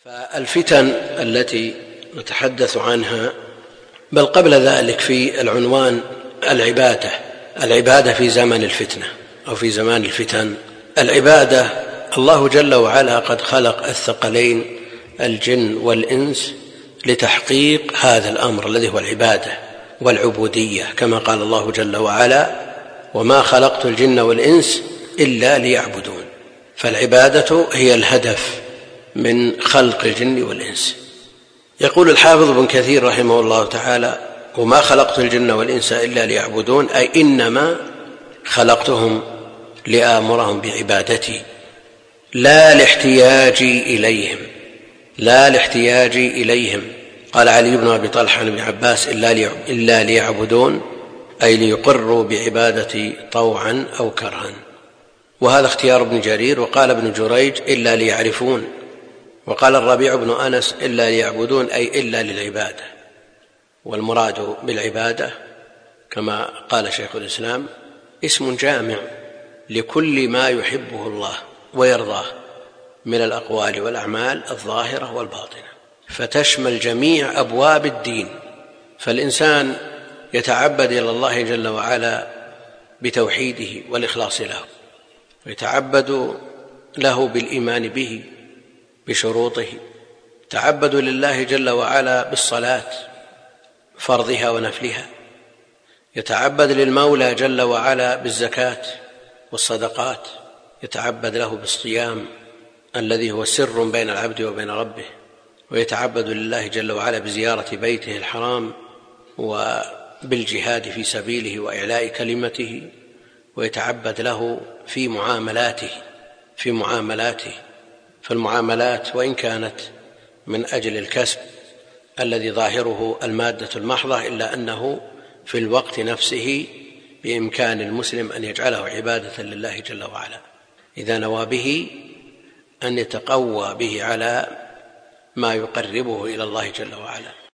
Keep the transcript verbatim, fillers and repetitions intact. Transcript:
فالفتن التي نتحدث عنها، بل قبل ذلك في العنوان العبادة العبادة في زمن الفتنة أو في زمان الفتن. العبادة، الله جل وعلا قد خلق الثقلين الجن والإنس لتحقيق هذا الأمر الذي هو العبادة والعبودية، كما قال الله جل وعلا: وما خلقت الجن والإنس إلا ليعبدون. فالعبادة هي الهدف من خلق الجن والإنس. يقول الحافظ ابن كثير رحمه الله تعالى: وما خلقت الجن والإنس إلا ليعبدون، أي إنما خلقتهم لآمرهم بعبادتي لا لاحتياجي إليهم لا لاحتياجي إليهم قال علي بن أبي طلحة عن ابن عباس: إلا ليعبدون، أي ليقروا بعبادتي طوعا أو كرها. وهذا اختيار ابن جرير. وقال ابن جريج: إلا ليعرفون. وقال الربيع بن أنس: إلا ليعبدون، أي إلا للعبادة. والمراد بالعبادة كما قال شيخ الإسلام اسم جامع لكل ما يحبه الله ويرضاه من الأقوال والأعمال الظاهرة والباطنة، فتشمل جميع أبواب الدين. فالإنسان يتعبد إلى الله جل وعلا بتوحيده والإخلاص له، ويتعبد له بالإيمان به بشروطه، يتعبد لله جل وعلا بالصلاة فرضها ونفلها، يتعبد للمولى جل وعلا بالزكاة والصدقات، يتعبد له بالصيام الذي هو سر بين العبد وبين ربه، ويتعبد لله جل وعلا بزيارة بيته الحرام وبالجهاد في سبيله وإعلاء كلمته، ويتعبد له في معاملاته في معاملاته فالمعاملات وإن كانت من أجل الكسب الذي ظاهره المادة المحضة، إلا أنه في الوقت نفسه بإمكان المسلم أن يجعله عبادة لله جل وعلا إذا نوى به أن يتقوى به على ما يقربه إلى الله جل وعلا.